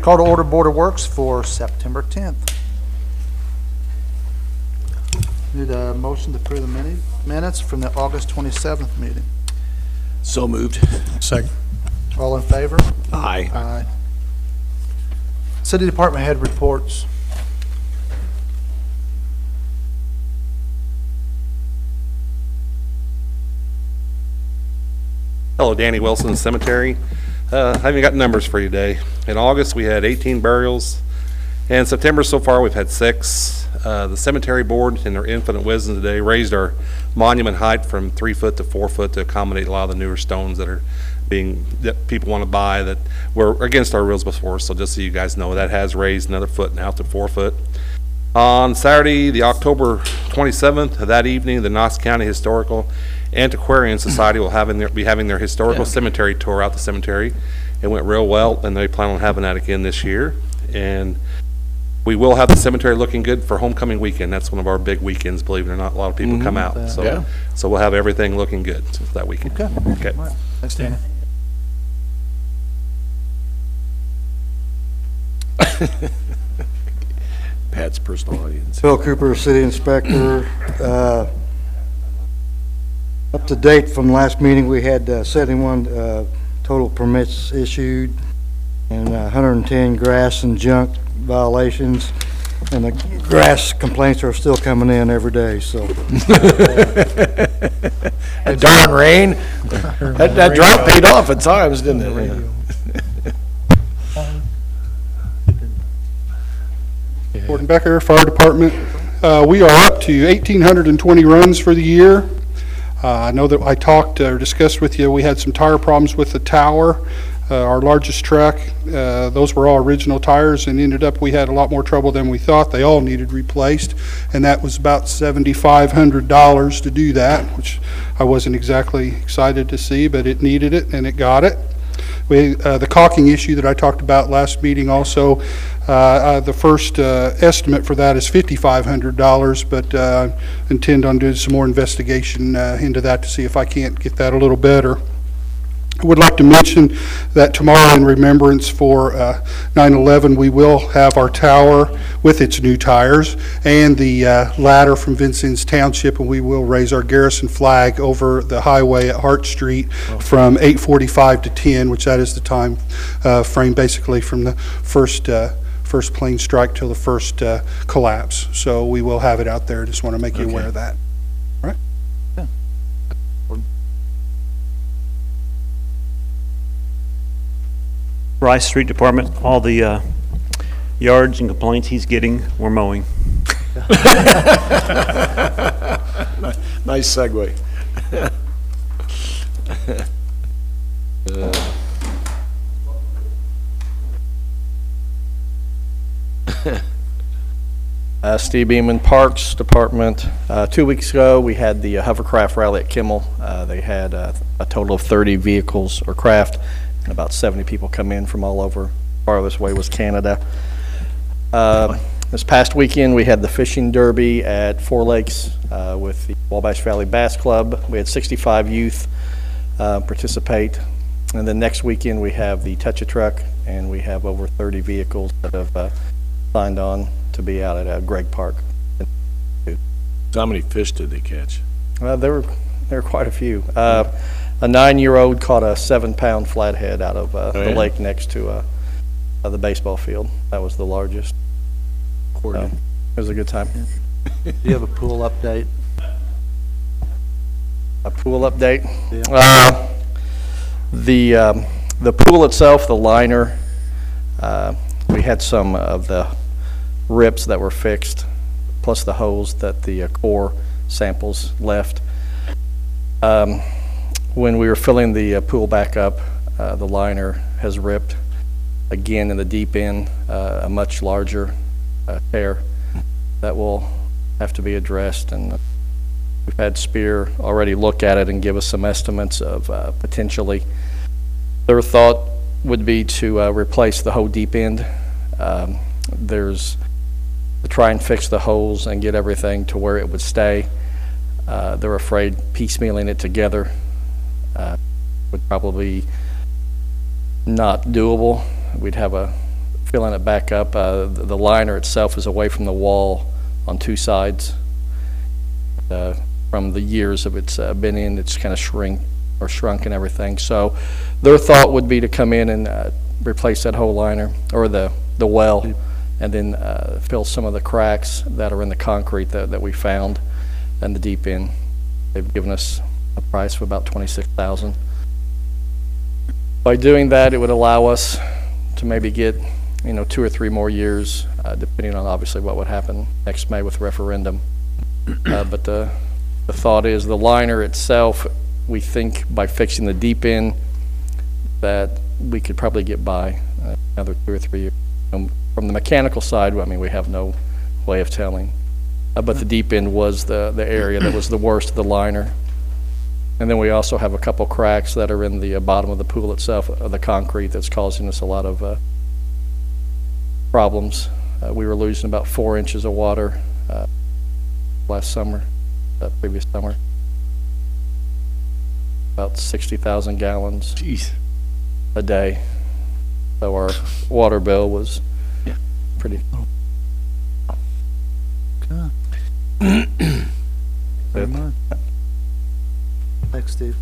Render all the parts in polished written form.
Call to order Board of Works for September 10th. Need a motion to approve the minutes from the August 27th meeting. So moved. Second. All in favor? Aye. Aye. City Department head reports. Hello, Danny Wilson Cemetery. I haven't got numbers for you today. In August, we had 18 burials. In September so far, we've had 6. The cemetery board, in their infinite wisdom today, raised our monument height from 3 foot to 4 foot to accommodate a lot of the newer stones that people want to buy that were against our rules before. So just so you guys know, that has raised another foot now to 4 foot. On Saturday, the October 27th, that evening, the Knox County Historical Antiquarian Society will be having their historical cemetery tour out the cemetery. It went real well, and they plan on having that again this year. And we will have the cemetery looking good for homecoming weekend. That's one of our big weekends, believe it or not. A lot of people come out. So we'll have everything looking good that weekend. Okay. Okay. All right. Thanks, Danny. Pat's personal audience. Phil Cooper, City Inspector. Up to date from last meeting, we had 71 total permits issued and 110 grass and junk violations. And the grass complaints are still coming in every day, so. That darn rain. That drought paid off at times, didn't it? Gordon Becker, Fire Department. We are up to 1,820 runs for the year. I know that I talked or discussed with you, we had some tire problems with the tower. Our largest truck, those were all original tires, and ended up we had a lot more trouble than we thought. They all needed replaced, and that was about $7,500 to do that, which I wasn't exactly excited to see, but it needed it, and it got it. The caulking issue that I talked about last meeting also, the first estimate for that is $5,500, but intend on doing some more investigation into that to see if I can't get that a little better. I would like to mention that tomorrow, in remembrance for 9/11, we will have our tower with its new tires and the ladder from Vincennes Township, and we will raise our garrison flag over the highway at Hart Street from 8:45 to 10, which that is the time frame basically from the first plane strike till the first collapse. So we will have it out there. Just want to make you aware of that. All right. Rice Street Department, all the yards and complaints he's getting, we're mowing. Nice segue. Steve Beeman, Parks Department. 2 weeks ago, we had the hovercraft rally at Kimmel. They had a total of 30 vehicles or craft, and about 70 people come in from all over. Farthest way was Canada. This past weekend, we had the fishing derby at Four Lakes with the Wabash Valley Bass Club. We had 65 youth participate. And then next weekend, we have the Touch-A-Truck, and we have over 30 vehicles that have signed on to be out at Gregg Park. How many fish did they catch? There were quite a few. A 9-year-old caught a 7-pound flathead out of the lake next to the baseball field. That was the largest. It was a good time. Do you have a pool update? A pool update? Yeah. The pool itself, the liner, we had some of the rips that were fixed, plus the holes that the core samples left. When we were filling the pool back up, the liner has ripped again in the deep end, a much larger tear that will have to be addressed, and we've had Spear already look at it and give us some estimates of potentially. Their thought would be to replace the whole deep end. There's to try and fix the holes and get everything to where it would stay. They're afraid piecemealing it together would probably not doable. We'd have a filling it back up. The liner itself is away from the wall on two sides. From the years of it's been in, it's kind of shrunk and everything. So their thought would be to come in and replace that whole liner, or the well, and then fill some of the cracks that are in the concrete that we found in the deep end. They've given us a price of about $26,000. By doing that, it would allow us to maybe get, 2 or 3 more years, depending on obviously what would happen next May with referendum. But the thought is the liner itself, we think by fixing the deep end, that we could probably get by another 2 or 3 years. From the mechanical side, I mean, we have no way of telling. But the deep end was the area that was the worst of the liner. And then we also have a couple cracks that are in the bottom of the pool itself, of the concrete, that's causing us a lot of problems. We were losing about 4 inches of water previous summer. About 60,000 gallons a day. So our water bill was pretty. Very much. Thanks, Steve.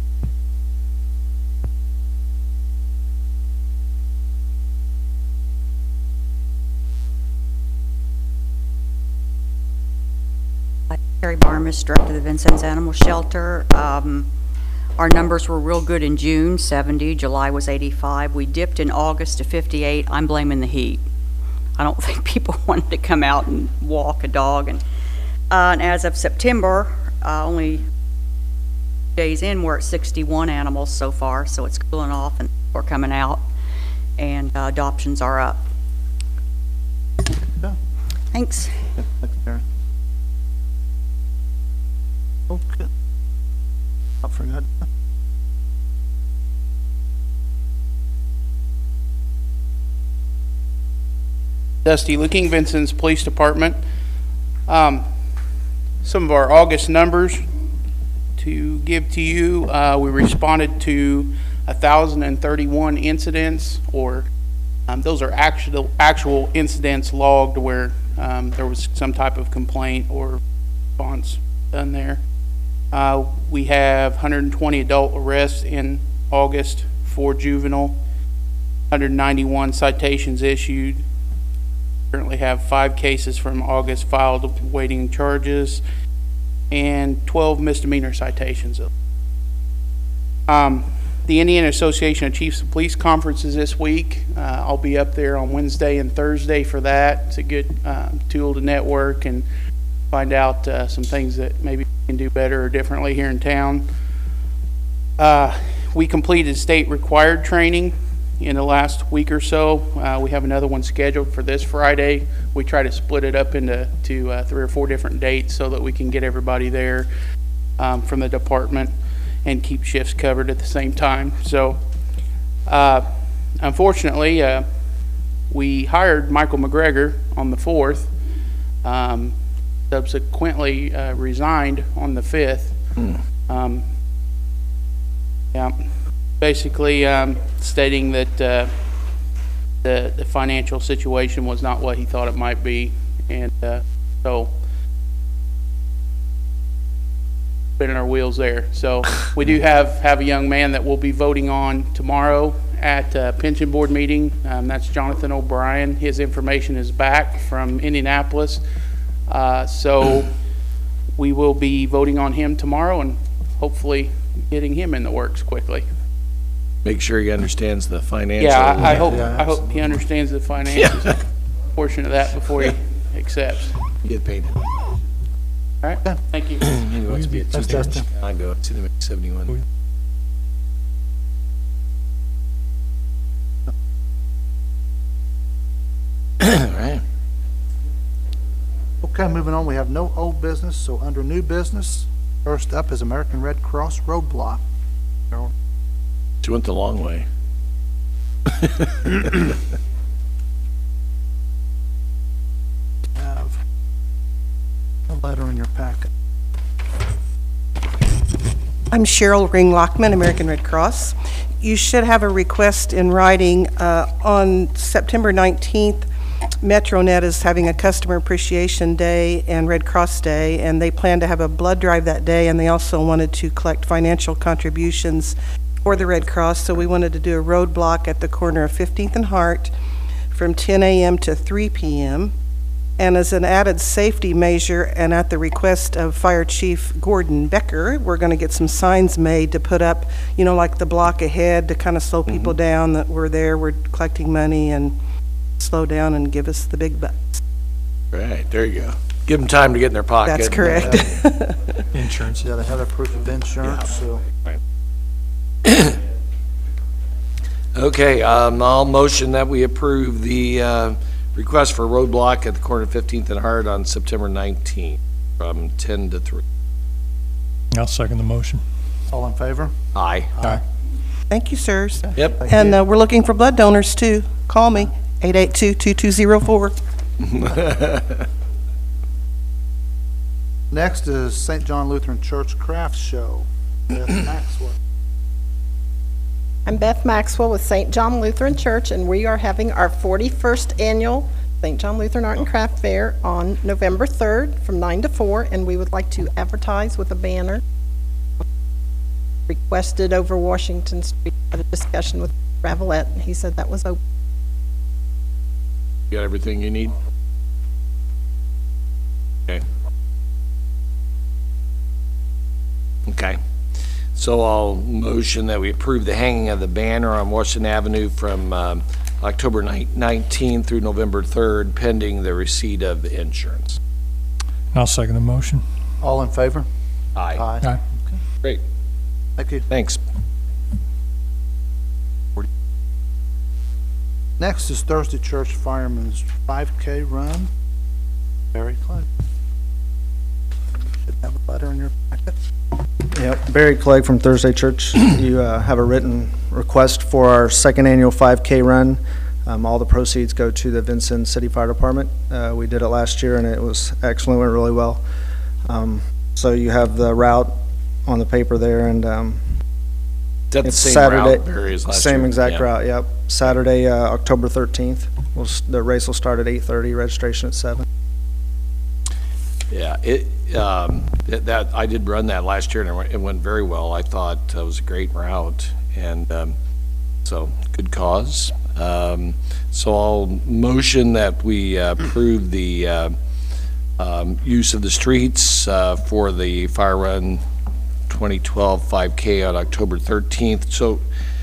Carrie Barmis, Director of the Vincennes Animal Shelter. Our numbers were real good in June, 70. July was 85. We dipped in August to 58. I'm blaming the heat. I don't think people wanted to come out and walk a dog. And as of September, only days in, we're at 61 animals so far, so it's cooling off and we're coming out, and adoptions are up. Yeah. Thanks. Thanks, Karen. Okay. I forgot. Dusty Looking, Vincennes Police Department. Some of our August numbers to give to you. We responded to 1,031 incidents, or those are actual incidents logged where there was some type of complaint or response done there. We have 120 adult arrests in August for juvenile, 191 citations issued. Currently have 5 cases from August filed awaiting charges, and 12 misdemeanor citations. The Indiana Association of Chiefs of Police Conference is this week. I'll be up there on Wednesday and Thursday for that. It's a good tool to network and find out some things that maybe we can do better or differently here in town. We completed state required training in the last week or so. We have another one scheduled for this Friday. We try to split it up into 3 or 4 different dates so that we can get everybody there from the department and keep shifts covered at the same time. So unfortunately, we hired Michael McGregor on the 4th, subsequently resigned on the 5th. Basically stating that the financial situation was not what he thought it might be, and so spinning our wheels there. So we do have a young man that we'll be voting on tomorrow at a pension board meeting. That's Jonathan O'Brien. His information is back from Indianapolis, so we will be voting on him tomorrow and hopefully getting him in the works quickly. Make sure he understands the financial. Yeah, I hope he understands the finances portion of that before he accepts. Get paid. All right, thank you. He wants to be at Thanks, Dustin. I go to the 71. All right. Okay, moving on. We have no old business, so under new business, first up is American Red Cross roadblock. Carol? She went the long way. Have a letter in your packet. I'm Cheryl Ring Lockman, American Red Cross. You should have a request in writing. On September 19th, MetroNet is having a Customer Appreciation Day and Red Cross Day, and they plan to have a blood drive that day, and they also wanted to collect financial contributions for the Red Cross, so we wanted to do a roadblock at the corner of 15th and Hart from 10 a.m. to 3 p.m., and as an added safety measure, and at the request of Fire Chief Gordon Becker, we're going to get some signs made to put up, you know, like the block ahead to kind of slow people down that we're there, we're collecting money, and slow down and give us the big bucks. Right, there you go. Give them time to get in their pocket. That's correct. Insurance, yeah, they have a proof of insurance, so. Okay, I'll motion that we approve the request for roadblock at the corner of 15th and Hart on September 19th from 10 to 3. I'll second the motion. All in favor? Aye. Aye. Thank you, sirs. Yep. And we're looking for blood donors, too. Call me, 882-2204. Next is St. John Lutheran Church Craft Show. Beth Maxwell. I'm Beth Maxwell with St. John Lutheran Church, and we are having our 41st annual St. John Lutheran Art and Craft Fair on November 3rd from 9 to 4, and we would like to advertise with a banner requested over Washington Street. Had a discussion with Ravelette, and he said that was open. You got everything you need? Okay. Okay. So I'll motion that we approve the hanging of the banner on Washington Avenue from October 19th through November 3rd, pending the receipt of the insurance. I'll second the motion. All in favor? Aye. Aye. Okay, Great. thank you. Thanks. Next is Thursday Church Fireman's 5K Run. Barry Clegg. Should have a letter in your packet. Yep, Barry Clegg from Thursday Church. You have a written request for our second annual 5K run. All the proceeds go to the Vincennes City Fire Department. We did it last year and it was excellent, went really well. So you have the route on the paper there, and Is that the it's same Saturday. route Barry as last Same year? exact Yeah. route, yep. Saturday, October 13th. The race will start at 8:30, registration at 7. Yeah, that I did run that last year, and it went very well. I thought it was a great route, and so good cause. So I'll motion that we approve the use of the streets for the Fire Run 2012 5K on October 13th. So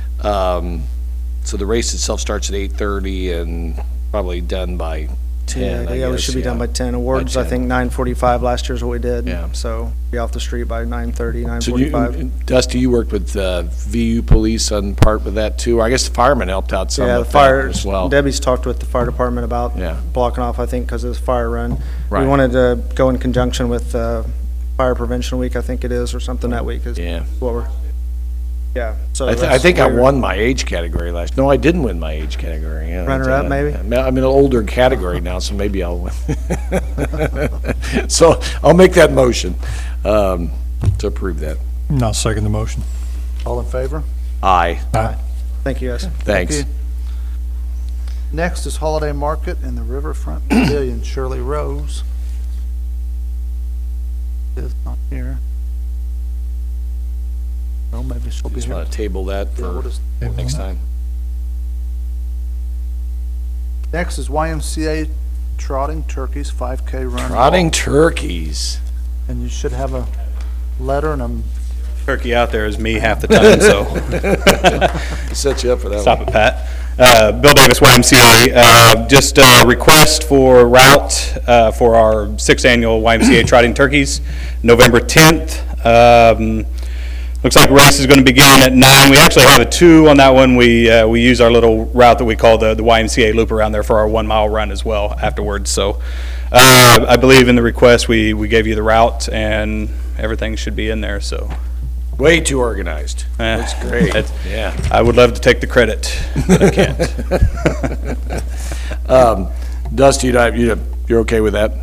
the race itself starts at 8:30 and probably done by 10. I Yeah, we guess, should be done by 10. Awards, By I 10. think 9:45 last year is what we did. Yeah. So be off the street by 9:30, So 9:45. Dusty, you worked with VU Police on part with that too. I guess the firemen helped out some Yeah, the with fire, that as well. Debbie's talked with the fire department about Yeah. blocking off, I think, because of this fire run. Right. We wanted to go in conjunction with Fire Prevention Week, I think it is, or something that week is Yeah. what we're, yeah. So I that's think I weird. won my age category last. No, I didn't win my age category. Yeah, Runner-up, maybe? I'm in an older category now, so maybe I'll win. So I'll make that motion to approve that. And I'll second the motion. All in favor? Aye. Aye. Thank you, guys. Thanks. Thank you. Next is Holiday Market in the Riverfront Pavilion. Shirley Rose is not here. Well, maybe she'll be Just here. want to table that Yeah, we'll for just- next time. Next is YMCA Trotting Turkeys 5K Run. Trotting turkeys. And you should have a letter and a Turkey out there is me half the time, so. Set you up for that Stop one. it, Pat. Bill Davis, YMCA. Just a request for route for our 6th annual YMCA Trotting Turkeys, November 10th. Looks like race is going to begin at 9. We actually have a 2 on that one. We use our little route that we call the YMCA loop around there for our 1 mile run as well afterwards. So I believe in the request, we gave you the route and everything should be in there, so. Way too organized. That's great. Yeah. I would love to take the credit, but I can't. Dusty, you're okay with that?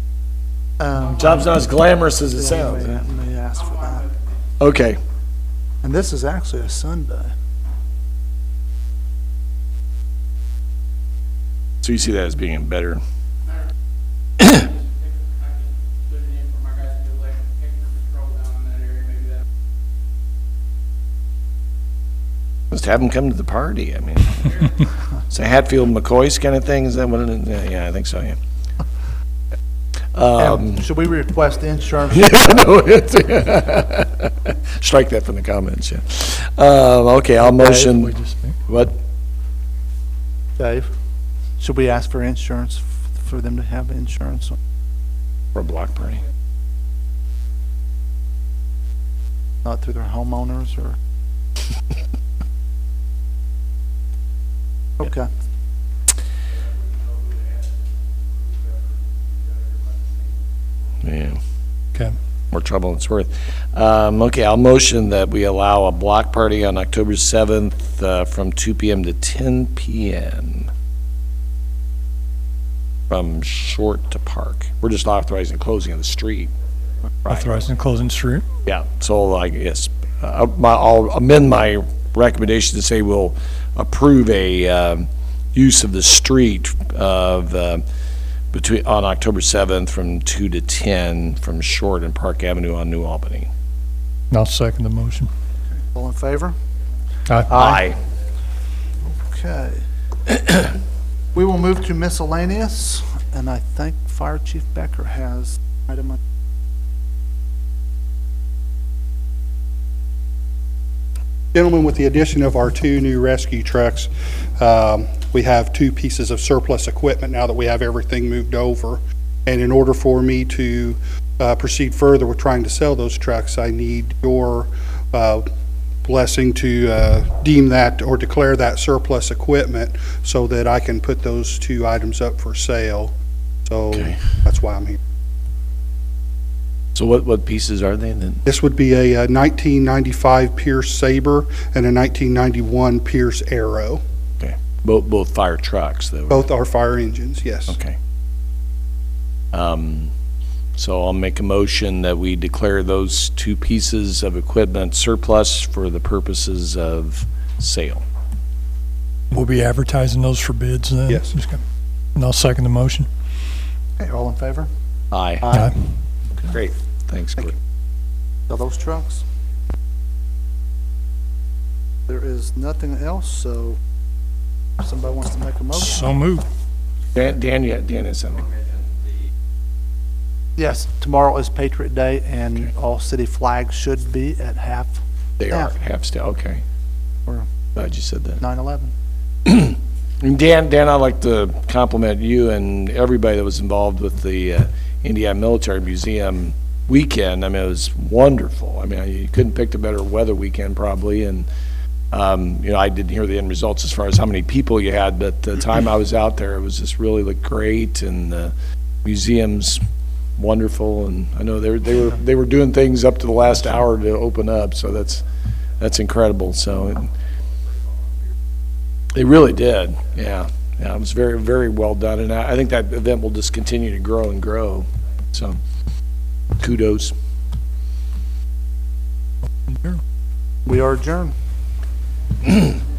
Job's not as glamorous as it sounds. Let me ask for that. Okay. And this is actually a Sunday. So you see that as being better? Just have them come to the party. I mean, it's a Hatfield McCoy's kind of thing. Is that what it is? Yeah, I think so. Yeah. Should we request insurance? Yeah, no, strike that from the comments. Yeah. Okay, I'll motion. What? Dave, should we ask for insurance for them to have insurance For a block party. not through their homeowners or? Okay. Yeah. Okay. More trouble than it's worth. Okay, I'll motion that we allow a block party on October 7th from 2 p.m. to 10 p.m. from Short to Park. We're just authorizing closing of the street. Right. Authorizing closing street? Yeah, so I guess, I'll amend my recommendation to say we'll approve a use of the street of, on October 7th from 2 to 10 from Short and Park Avenue on New Albany. I'll second the motion. All in favor? Aye. Okay. We will move to miscellaneous, and I think Fire Chief Becker has item. Gentlemen, with the addition of our 2 new rescue trucks, we have 2 pieces of surplus equipment now that we have everything moved over. And in order for me to proceed further with trying to sell those trucks, I need your blessing to deem that or declare that surplus equipment so that I can put those 2 items up for sale. So that's why I'm here. So what pieces are they then? This would be a 1995 Pierce Saber and a 1991 Pierce Arrow. Okay, both fire trucks though? Both are fire engines, yes. Okay. So I'll make a motion that we declare those 2 pieces of equipment surplus for the purposes of sale. We'll be advertising those for bids then? Yes. And I'll second the motion. Okay, all in favor? Aye. Aye. Great, thanks, Court. Sell those trucks. There is nothing else, so if somebody wants to make a motion. So moved. Dan has something. Yes, tomorrow is Patriot Day, and all city flags should be at half. They are half still, okay. Or Glad you said that. 9/11. And Dan, I'd like to compliment you and everybody that was involved with the Indiana Military Museum weekend. I mean, it was wonderful. I mean, you couldn't pick a better weather weekend probably, and I didn't hear the end results as far as how many people you had, but the time I was out there, it was just really looked great, and the museum's wonderful, and I know they were doing things up to the last hour to open up, so that's incredible. So they really did, yeah. Yeah, it was very, very well done, and I think that event will just continue to grow and grow. So, kudos. We are adjourned.